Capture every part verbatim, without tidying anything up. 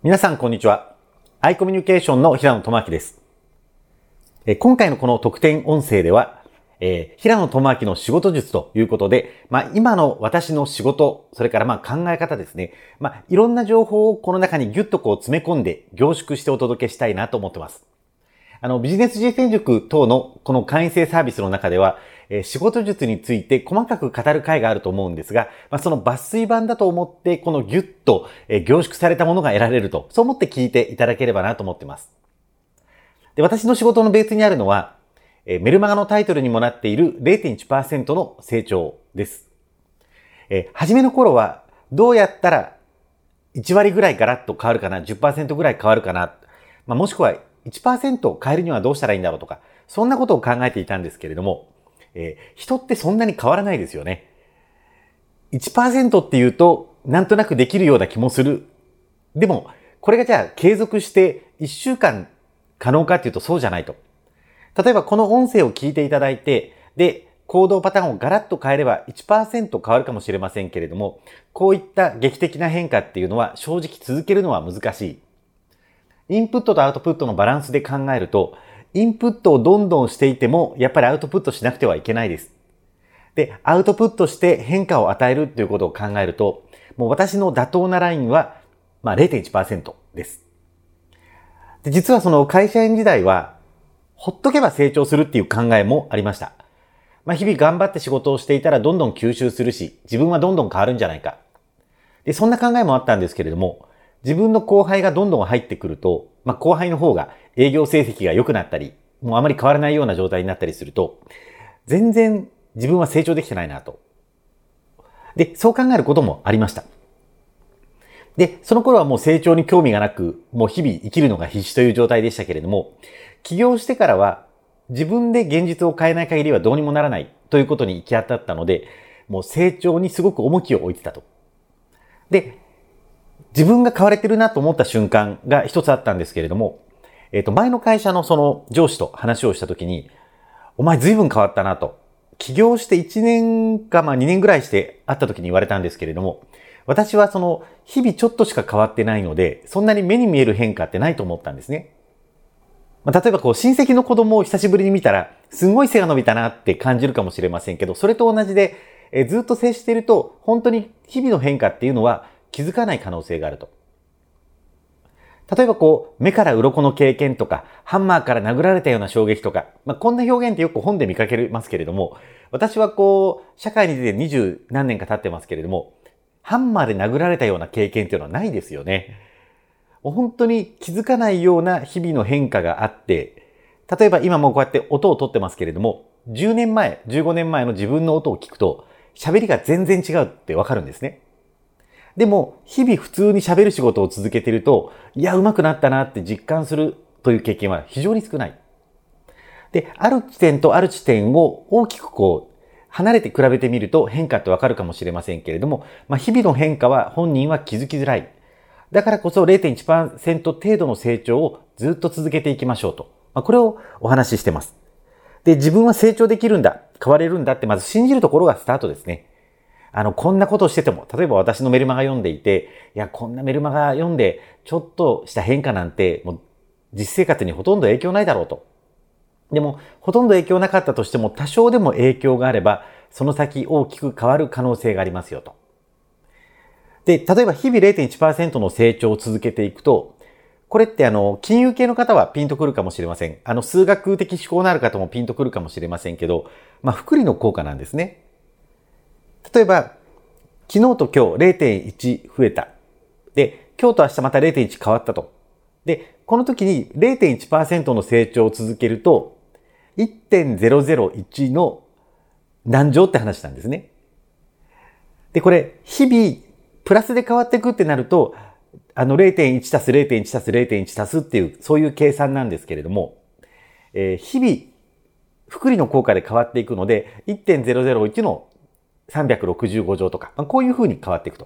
皆さんこんにちは。アイコミュニケーションの平野智明です。え今回のこの特典音声では、えー、平野智明の仕事術ということで、まあ今の私の仕事、それからまあ考え方ですね。まあいろんな情報をこの中にギュッとこう詰め込んで凝縮してお届けしたいなと思ってます。あのビジネス実践塾等のこの会員制サービスの中では、えー、仕事術について細かく語る回があると思うんですが、まあ、その抜粋版だと思ってこのギュッと、えー、凝縮されたものが得られると、そう思って聞いていただければなと思っています。で、私の仕事のベースにあるのは、えー、メルマガのタイトルにもなっている れいてんいちパーセント の成長です。えー、初めの頃はどうやったらいちわりぐらいガラッと変わるかな、じゅっパーセント ぐらい変わるかな、まあ、もしくはいちパーセント 変えるにはどうしたらいいんだろうとか、そんなことを考えていたんですけれども、えー、人ってそんなに変わらないですよね。いちパーセント っていうと、なんとなくできるような気もする。でも、これがじゃあ継続していっしゅうかん可能かっていうとそうじゃないと。例えばこの音声を聞いていただいて、で、行動パターンをガラッと変えれば いちパーセント 変わるかもしれませんけれども、こういった劇的な変化っていうのは正直続けるのは難しい。インプットとアウトプットのバランスで考えると、インプットをどんどんしていても、やっぱりアウトプットしなくてはいけないです。で、アウトプットして変化を与えるということを考えると、もう私の妥当なラインは、まあ れいてんいちパーセント です。で、実はその会社員時代は、ほっとけば成長するっていう考えもありました。まあ日々頑張って仕事をしていたらどんどん吸収するし、自分はどんどん変わるんじゃないか。で、そんな考えもあったんですけれども、自分の後輩がどんどん入ってくると、まあ、後輩の方が営業成績が良くなったり、もうあまり変わらないような状態になったりすると、全然自分は成長できてないなと。で、そう考えることもありました。で、その頃はもう成長に興味がなく、もう日々生きるのが必死という状態でしたけれども、起業してからは自分で現実を変えない限りはどうにもならないということに行き当たったので、もう成長にすごく重きを置いてたと。で、自分が変われてるなと思った瞬間が一つあったんですけれども、えっと、前の会社のその上司と話をしたときに、お前随分変わったなと。起業していちねんかまあにねんぐらいして会ったときに言われたんですけれども、私はその日々ちょっとしか変わってないので、そんなに目に見える変化ってないと思ったんですね。まあ、例えばこう親戚の子供を久しぶりに見たら、すんごい背が伸びたなって感じるかもしれませんけど、それと同じで、えずっと接していると、本当に日々の変化っていうのは気づかない可能性があると。例えばこう、目から鱗の経験とか、ハンマーから殴られたような衝撃とか、まあ、こんな表現ってよく本で見かけますけれども、私はこう、社会に出て二十何年か経ってますけれども、ハンマーで殴られたような経験っていうのはないですよね。もう本当に気づかないような日々の変化があって、例えば今もこうやって音を取ってますけれども、じゅうねんまえ、じゅうごねんまえの自分の音を聞くと、喋りが全然違うってわかるんですね。でも、日々普通に喋る仕事を続けていると、いや、上手くなったなって実感するという経験は非常に少ない。で、ある地点とある地点を大きくこう、離れて比べてみると変化ってわかるかもしれませんけれども、まあ、日々の変化は本人は気づきづらい。だからこそ れいてんいちパーセント 程度の成長をずっと続けていきましょうと。まあ、これをお話ししてます。で、自分は成長できるんだ、変われるんだってまず信じるところがスタートですね。あの、こんなことをしてても、例えば私のメルマガ読んでいて、いや、こんなメルマガ読んで、ちょっとした変化なんて、もう実生活にほとんど影響ないだろうと。でも、ほとんど影響なかったとしても、多少でも影響があれば、その先大きく変わる可能性がありますよと。で、例えば日々 れいてんいちパーセント の成長を続けていくと、これってあの、金融系の方はピンとくるかもしれません。あの、数学的思考のある方もピンとくるかもしれませんけど、まあ、複利の効果なんですね。例えば、昨日と今日 れいてんいち 増えた。で、今日と明日また れいてんいち 変わったと。で、この時に れいてんいちパーセント の成長を続けると、いってんゼロゼロいち の何乗って話なんですね。で、これ、日々、プラスで変わっていくってなると、あの れいてんいち 足す れいてんいち 足す れいてんいち 足すっていう、そういう計算なんですけれども、えー、日々、複利の効果で変わっていくので、いってんゼロゼロいち のさんびゃくろくじゅうご乗とか、まあ、こういう風に変わっていくと。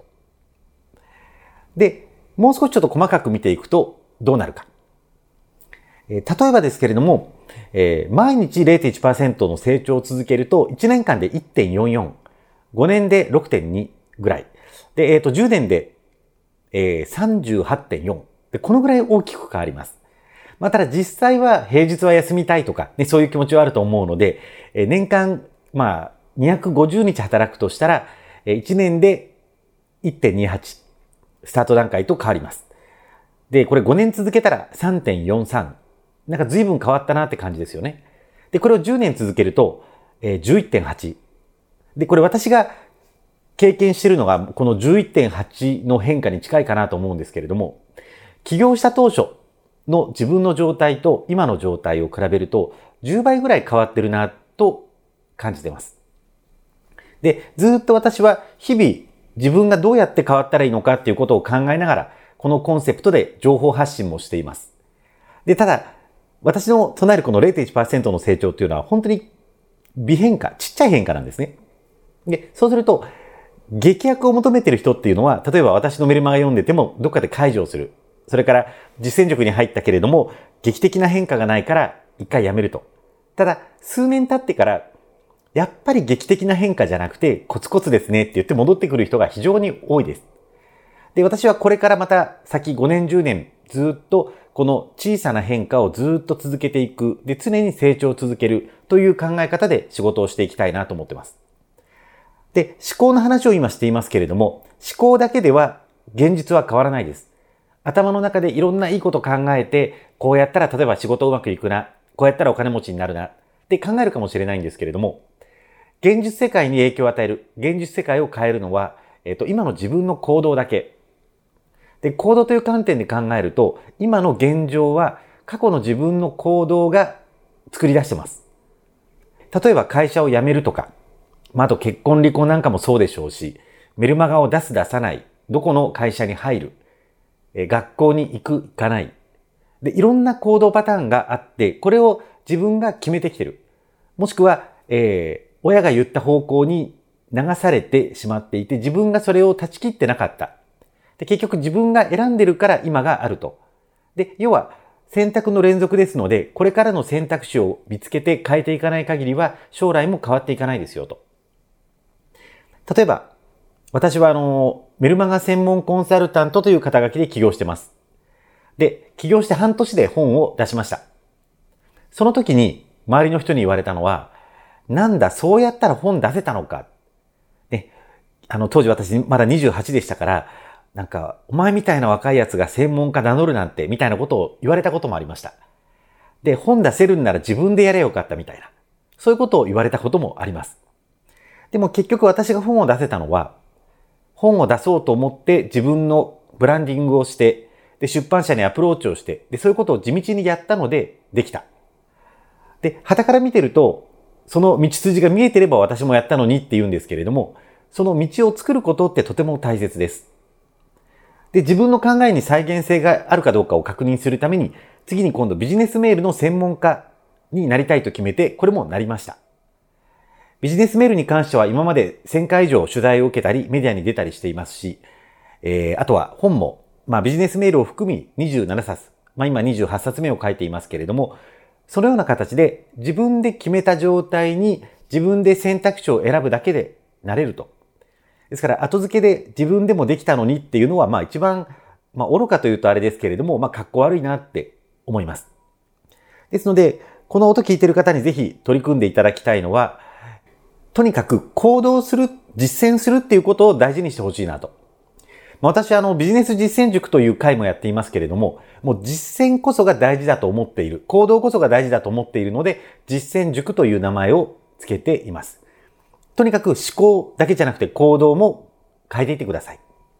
で、もう少しちょっと細かく見ていくとどうなるか。えー、例えばですけれども、えー、毎日 れいてんいちパーセント の成長を続けるといちねんかんで いってんよんよん、ごねんで ろくてんに ぐらい。で、えっと、じゅうねんで、えー、さんじゅうはちてんよん。 で、このぐらい大きく変わります。まあ、ただ実際は平日は休みたいとか、ね、そういう気持ちはあると思うので、え年間、まあ、にひゃくごじゅうにち働くとしたら、いちねんで いってんにはち、スタート段階と変わります。で、これごねん続けたら さんてんよんさん。なんか随分変わったなって感じですよね。で、これをじゅうねん続けると、じゅういってんはち。で、これ私が経験しているのが、この じゅういってんはち の変化に近いかなと思うんですけれども、起業した当初の自分の状態と今の状態を比べると、じゅうばいぐらい変わってるなと感じてます。で、ずっと私は日々自分がどうやって変わったらいいのかっていうことを考えながら、このコンセプトで情報発信もしています。で、ただ、私の唱えるこの れいてんいちパーセント の成長っていうのは本当に微変化、ちっちゃい変化なんですね。で、そうすると、劇薬を求めている人っていうのは、例えば私のメルマガ読んでてもどっかで解除をする。それから実践塾に入ったけれども、劇的な変化がないから一回やめると。ただ、数年経ってから、やっぱり劇的な変化じゃなくてコツコツですねって言って戻ってくる人が非常に多いです。で、私はこれからまた先ごねんじゅうねんずっとこの小さな変化をずっと続けていく。で、常に成長を続けるという考え方で仕事をしていきたいなと思っています。で、思考の話を今していますけれども、思考だけでは現実は変わらないです。頭の中でいろんないいこと考えて、こうやったら例えば仕事うまくいくな、こうやったらお金持ちになるなって考えるかもしれないんですけれども、現実世界に影響を与える、現実世界を変えるのは、えっと、今の自分の行動だけ。で、行動という観点で考えると、今の現状は過去の自分の行動が作り出してます。例えば会社を辞めるとか、まあ、あと結婚離婚なんかもそうでしょうし、メルマガを出す出さない、どこの会社に入る、え学校に行く行かない。で、いろんな行動パターンがあって、これを自分が決めてきてる。もしくは、えー、親が言った方向に流されてしまっていて、自分がそれを断ち切ってなかった。で、結局自分が選んでるから今があると。で、要は選択の連続ですので、これからの選択肢を見つけて変えていかない限りは、将来も変わっていかないですよと。例えば、私はあの、メルマガ専門コンサルタントという肩書きで起業してます。で、起業して半年で本を出しました。その時に周りの人に言われたのは、なんだ、そうやったら本出せたのか。ね、あの、当時私まだにじゅうはちでしたから、なんか、お前みたいな若いやつが専門家名乗るなんて、みたいなことを言われたこともありました。で、本出せるんなら自分でやれよかったみたいな。そういうことを言われたこともあります。でも結局私が本を出せたのは、本を出そうと思って自分のブランディングをして、で、出版社にアプローチをして、で、そういうことを地道にやったのでできた。で、傍から見てると、その道筋が見えてれば私もやったのにって言うんですけれども、その道を作ることってとても大切です。で、自分の考えに再現性があるかどうかを確認するために、次に今度ビジネスメールの専門家になりたいと決めて、これもなりました。ビジネスメールに関しては今までせんかい以上取材を受けたり、メディアに出たりしていますし、えー、あとは本も、まあビジネスメールを含みにじゅうななさつ、まあ今にじゅうはちさつめを書いていますけれども、そのような形で自分で決めた状態に自分で選択肢を選ぶだけでなれると。ですから後付けで自分でもできたのにっていうのはまあ一番、まあ愚かというとあれですけれども、まあ格好悪いなって思います。ですので、この音聞いている方にぜひ取り組んでいただきたいのは、とにかく行動する、実践するっていうことを大事にしてほしいなと。私はあのビジネス実践塾という会もやっていますけれども、もう実践こそが大事だと思っている。行動こそが大事だと思っているので、実践塾という名前をつけています。とにかく思考だけじゃなくて行動も変えていってください。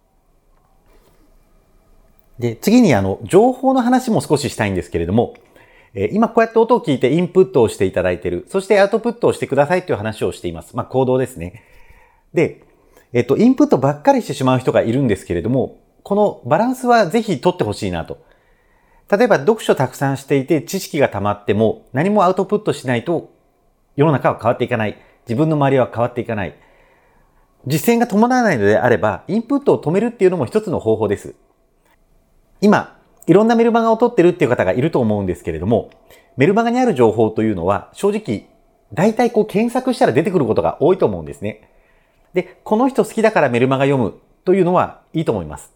で、次にあの、情報の話も少ししたいんですけれども、今こうやって音を聞いてインプットをしていただいている。そしてアウトプットをしてくださいという話をしています。まあ行動ですね。で、えっと、インプットばっかりしてしまう人がいるんですけれども、このバランスはぜひ取ってほしいなと。例えば読書たくさんしていて知識が溜まっても何もアウトプットしないと世の中は変わっていかない。自分の周りは変わっていかない。実践が伴わないのであれば、インプットを止めるっていうのも一つの方法です。今、いろんなメルマガを取ってるっていう方がいると思うんですけれども、メルマガにある情報というのは正直、大体こう検索したら出てくることが多いと思うんですね。で、この人好きだからメルマガ読むというのはいいと思います。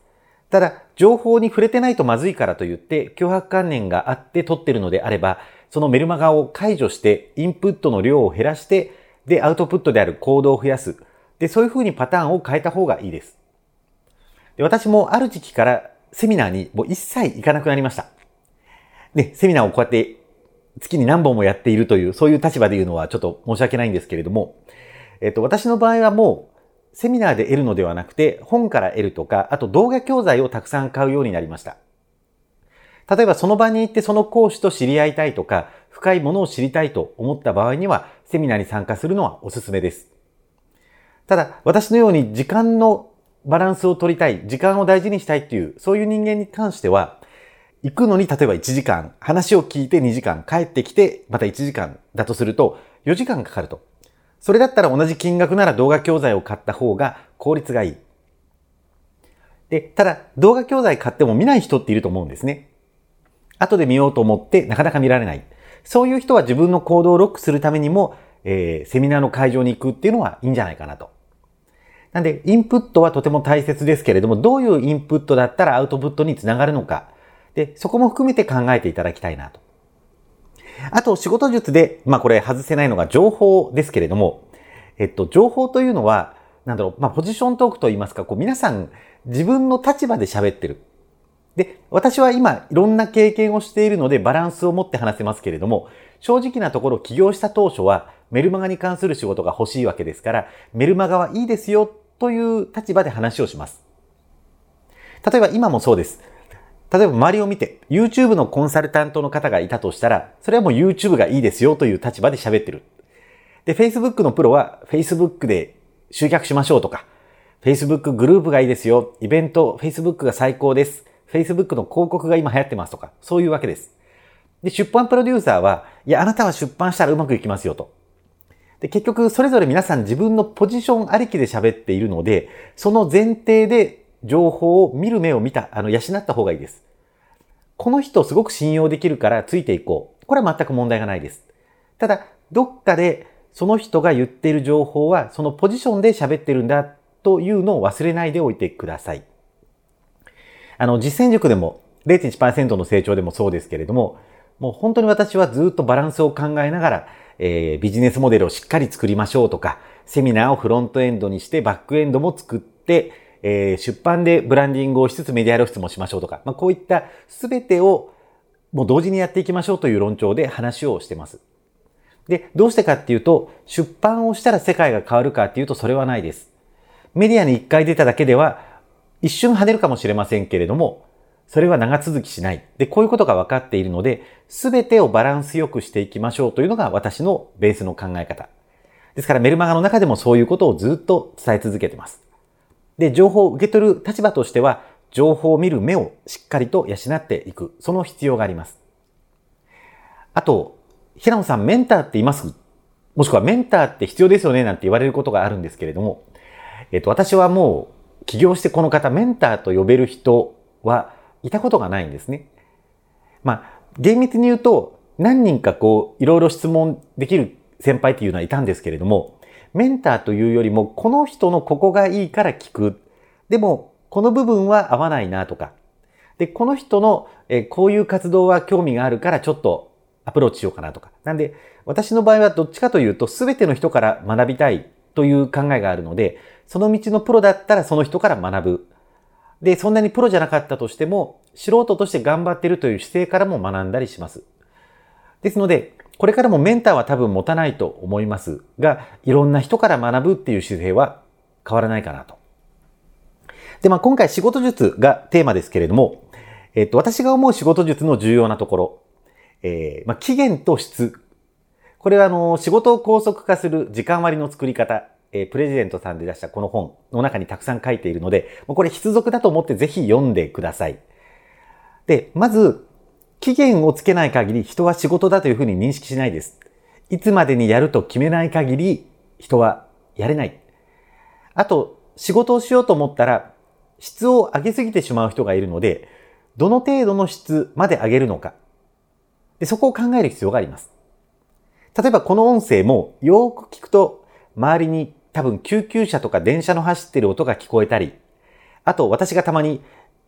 ただ、情報に触れてないとまずいからといって、強迫観念があって取ってるのであれば、そのメルマガを解除して、インプットの量を減らして、で、アウトプットである行動を増やす。で、そういう風にパターンを変えた方がいいです。で、私もある時期からセミナーにもう一切行かなくなりました。で、セミナーをこうやって月に何本もやっているという、そういう立場で言うのはちょっと申し訳ないんですけれども、えっと、私の場合はもうセミナーで得るのではなくて、本から得るとか、あと動画教材をたくさん買うようになりました。例えばその場に行ってその講師と知り合いたいとか、深いものを知りたいと思った場合には、セミナーに参加するのはおすすめです。ただ、私のように時間のバランスを取りたい、時間を大事にしたいっていう、そういう人間に関しては、行くのに例えばいちじかん、話を聞いてにじかん、帰ってきてまたいちじかんだとするとよじかんかかると。それだったら同じ金額なら動画教材を買った方が効率がいい。で、ただ動画教材買っても見ない人っていると思うんですね。後で見ようと思ってなかなか見られない。そういう人は自分の行動をロックするためにも、えー、セミナーの会場に行くっていうのはいいんじゃないかなと。なんで、インプットはとても大切ですけれども、どういうインプットだったらアウトプットにつながるのか。で、そこも含めて考えていただきたいなと。あと、仕事術で、まあこれ外せないのが情報ですけれども、えっと、情報というのは、なんだろう、まあポジショントークといいますか、こう皆さん自分の立場で喋ってる。で、私は今いろんな経験をしているのでバランスを持って話せますけれども、正直なところ起業した当初はメルマガに関する仕事が欲しいわけですから、メルマガはいいですよという立場で話をします。例えば今もそうです。例えば周りを見て YouTube のコンサルタントの方がいたとしたら、それはもう YouTube がいいですよという立場で喋ってる。で、Facebook のプロは Facebook で集客しましょうとか、Facebook グループがいいですよ。イベント Facebook が最高です。Facebook の広告が今流行ってますとか、そういうわけです。で、出版プロデューサーは、いや、あなたは出版したらうまくいきますよと。で、結局それぞれ皆さん自分のポジションありきで喋っているので、その前提で情報を見る目を見た、あの、養った方がいいです。この人すごく信用できるからついていこう。これは全く問題がないです。ただ、どっかでその人が言っている情報はそのポジションで喋ってるんだというのを忘れないでおいてください。あの、実践塾でも れいてんいちパーセント の成長でもそうですけれども、もう本当に私はずっとバランスを考えながら、えー、ビジネスモデルをしっかり作りましょうとか、セミナーをフロントエンドにしてバックエンドも作って、えー、出版でブランディングをしつつメディア露出もしましょうとか、まあ、こういった全てをもう同時にやっていきましょうという論調で話をしてます。で、どうしてかっていうと、出版をしたら世界が変わるかっていうとそれはないです。メディアに一回出ただけでは一瞬跳ねるかもしれませんけれども、それは長続きしない。で、こういうことが分かっているので、全てをバランスよくしていきましょうというのが私のベースの考え方。ですからメルマガの中でもそういうことをずっと伝え続けています。で、情報を受け取る立場としては、情報を見る目をしっかりと養っていく。その必要があります。あと、平野さん、メンターっています？もしくはメンターって必要ですよねなんて言われることがあるんですけれども、えっと、私はもう起業してこの方、メンターと呼べる人はいたことがないんですね。まあ、厳密に言うと、何人かこう、いろいろ質問できる先輩っていうのはいたんですけれども、メンターというよりも、この人のここがいいから聞く。でも、この部分は合わないなとか。で、この人の、えこういう活動は興味があるからちょっとアプローチしようかなとか。なんで、私の場合はどっちかというと、すべての人から学びたいという考えがあるので、その道のプロだったらその人から学ぶ。で、そんなにプロじゃなかったとしても、素人として頑張っているという姿勢からも学んだりします。ですので、これからもメンターは多分持たないと思いますが、いろんな人から学ぶっていう姿勢は変わらないかなと。で、まあ今回仕事術がテーマですけれども、えっと、私が思う仕事術の重要なところ、えー、まあ期限と質。これはあの、仕事を高速化する時間割の作り方、えー、プレジデントさんで出したこの本の中にたくさん書いているので、これ必読だと思ってぜひ読んでください。で、まず、期限をつけない限り人は仕事だというふうに認識しないです。いつまでにやると決めない限り人はやれない。あと、仕事をしようと思ったら質を上げすぎてしまう人がいるので、どの程度の質まで上げるのか。で、そこを考える必要があります。例えばこの音声もよく聞くと周りに多分救急車とか電車の走ってる音が聞こえたり、あと私がたまに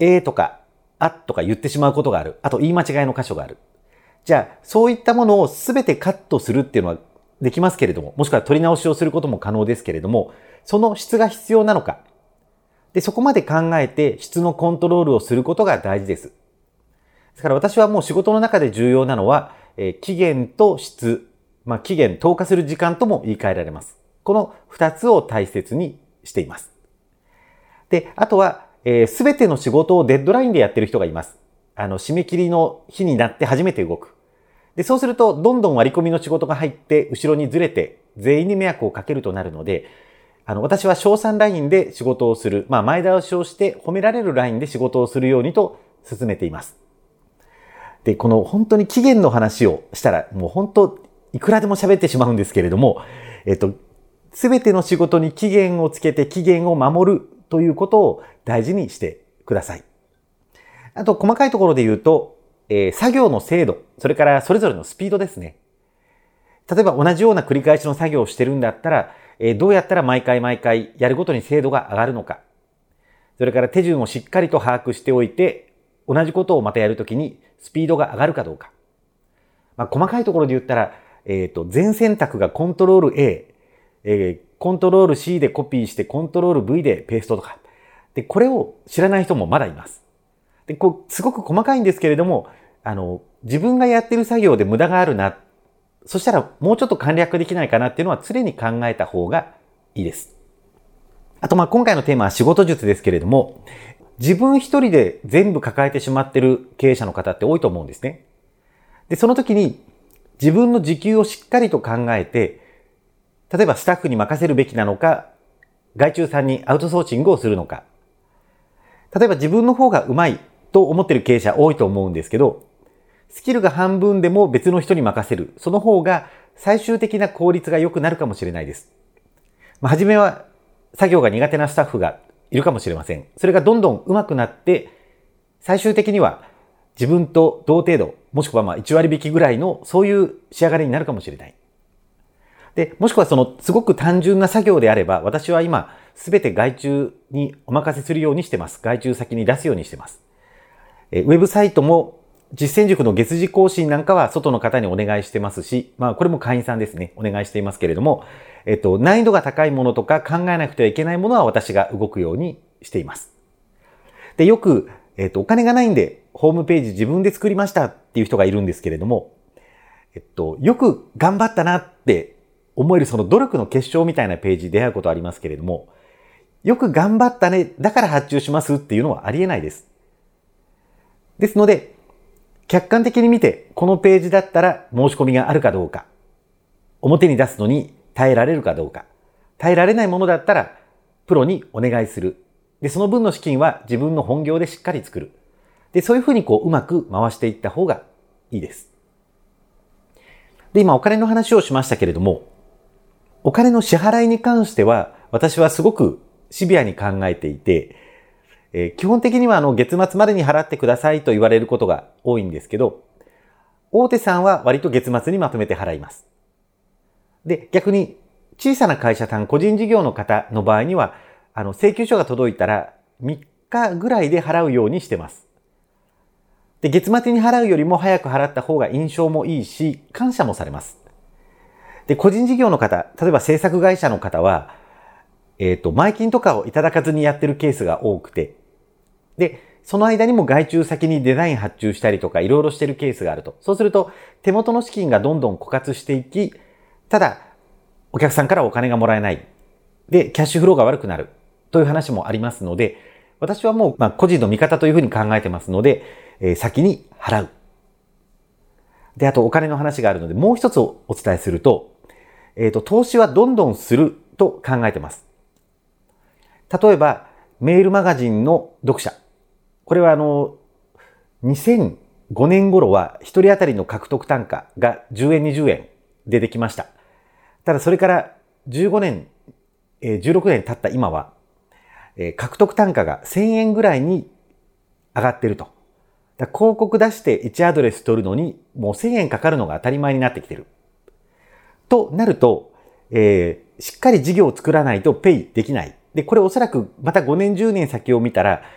えーとか、あとか言ってしまうことがある。あと言い間違いの箇所がある。じゃあ、そういったものをすべてカットするっていうのはできますけれども、もしくは取り直しをすることも可能ですけれども、その質が必要なのか。で、そこまで考えて質のコントロールをすることが大事です。ですから私はもう仕事の中で重要なのは、えー、期限と質、まあ期限、投下する時間とも言い換えられます。この二つを大切にしています。で、あとは、えー、すべての仕事をデッドラインでやってる人がいます。あの、締め切りの日になって初めて動く。で、そうすると、どんどん割り込みの仕事が入って、後ろにずれて、全員に迷惑をかけるとなるので、あの、私は賞賛ラインで仕事をする、まあ、前倒しをして褒められるラインで仕事をするようにと進めています。で、この本当に期限の話をしたら、もう本当、いくらでも喋ってしまうんですけれども、えっと、すべての仕事に期限をつけて期限を守るということを大事にしてください。あと、細かいところで言うと、えー、作業の精度、それからそれぞれのスピードですね。例えば同じような繰り返しの作業をしてるんだったら、えー、どうやったら毎回毎回やるごとに精度が上がるのか。それから手順をしっかりと把握しておいて、同じことをまたやるときにスピードが上がるかどうか。まあ、細かいところで言ったら、えっと、全選択がコントロール A、えー、コントロール C でコピーしてコントロール V でペーストとか。で、これを知らない人もまだいます。で、こう、すごく細かいんですけれども、あの、自分がやってる作業で無駄があるな。そしたらもうちょっと簡略できないかなっていうのは常に考えた方がいいです。あと、まあ、今回のテーマは仕事術ですけれども、自分一人で全部抱えてしまってる経営者の方って多いと思うんですね。で、その時に自分の時給をしっかりと考えて、例えばスタッフに任せるべきなのか、外注さんにアウトソーシングをするのか。例えば自分の方がうまいと思ってる経営者多いと思うんですけど、スキルが半分でも別の人に任せる。その方が最終的な効率が良くなるかもしれないです。まあ、初めは作業が苦手なスタッフがいるかもしれません。それがどんどん上手くなって、最終的には自分と同程度、もしくはまあいち割引きぐらいのそういう仕上がりになるかもしれない。で、もしくはそのすごく単純な作業であれば、私は今すべて外注にお任せするようにしてます。外注先に出すようにしてます。えウェブサイトも実践塾の月次更新なんかは外の方にお願いしてますし、まあこれも会員さんですね、お願いしていますけれども、えっと、難易度が高いものとか考えなくてはいけないものは私が動くようにしています。で、よく、えっと、お金がないんでホームページ自分で作りましたっていう人がいるんですけれども、えっと、よく頑張ったなって思えるその努力の結晶みたいなページ出会うことありますけれども、よく頑張ったね、だから発注しますっていうのはありえないです。ですので、客観的に見て、このページだったら申し込みがあるかどうか、表に出すのに耐えられるかどうか、耐えられないものだったら、プロにお願いする。で、その分の資金は自分の本業でしっかり作る。で、そういうふうにこう、うまく回していった方がいいです。で、今お金の話をしましたけれども、お金の支払いに関しては、私はすごくシビアに考えていて、えー、基本的にはあの月末までに払ってくださいと言われることが多いんですけど、大手さんは割と月末にまとめて払います。で、逆に小さな会社さん、個人事業の方の場合には、あの請求書が届いたらみっかぐらいで払うようにしてます。で、月末に払うよりも早く払った方が印象もいいし、感謝もされます。で、個人事業の方、例えば制作会社の方は、えっと、前金とかをいただかずにやってるケースが多くて、で、その間にも外注先にデザイン発注したりとかいろいろしてるケースがあると。そうすると手元の資金がどんどん枯渇していき、ただお客さんからお金がもらえない。で、キャッシュフローが悪くなるという話もありますので、私はもうまあ個人の味方というふうに考えてますので、えー、先に払う。で、あとお金の話があるのでもう一つお伝えすると、えっと、投資はどんどんすると考えてます。例えば、メールマガジンの読者。これはあの、にせんごねん頃は一人当たりの獲得単価がじゅうえん、にじゅうえんでできました。ただそれからじゅうごねん、じゅうろくねん経った今は、獲得単価がせんえんぐらいに上がっていると。だ広告出していちアドレス取るのにもうせんえんかかるのが当たり前になってきている。となると、えー、しっかり事業を作らないとペイできない。で、これおそらくまたごねんじゅうねん先を見たら、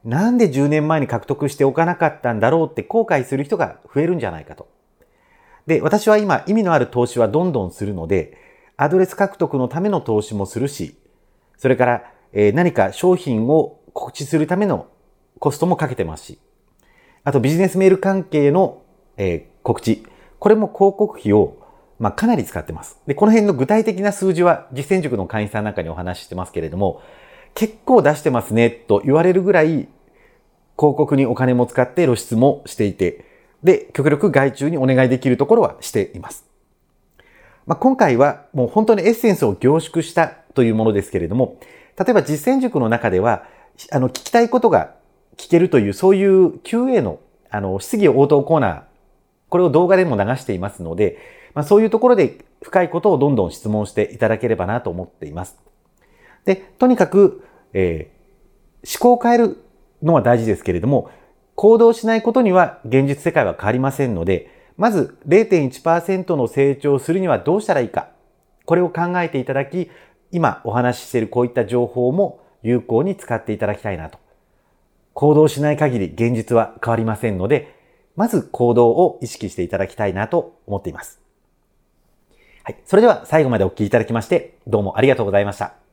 なんでじゅうねんまえに獲得しておかなかったんだろうって後悔する人が増えるんじゃないかと。で、私は今意味のある投資はどんどんするので、アドレス獲得のための投資もするし、それから、えー、何か商品を告知するためのコストもかけてますし、あとビジネスメール関係の、えー、告知、これも広告費を、まあ、かなり使ってます。で、この辺の具体的な数字は実践塾の会員さんなんかにお話ししてますけれども、結構出してますねと言われるぐらい広告にお金も使って露出もしていて、で、極力外注にお願いできるところはしています。まあ、今回はもう本当にエッセンスを凝縮したというものですけれども、例えば実践塾の中では、あの、聞きたいことが聞けるという、そういう キューエー の、あの、質疑応答コーナー、これを動画でも流していますので、まあ、そういうところで深いことをどんどん質問していただければなと思っています。で、とにかく、えー、思考を変えるのは大事ですけれども、行動しないことには現実世界は変わりませんので、まず ゼロてんいちパーセント の成長をするにはどうしたらいいか、これを考えていただき、今お話ししているこういった情報も有効に使っていただきたいなと。行動しない限り現実は変わりませんので、まず行動を意識していただきたいなと思っています。はい。それでは最後までお聞きいただきまして、どうもありがとうございました。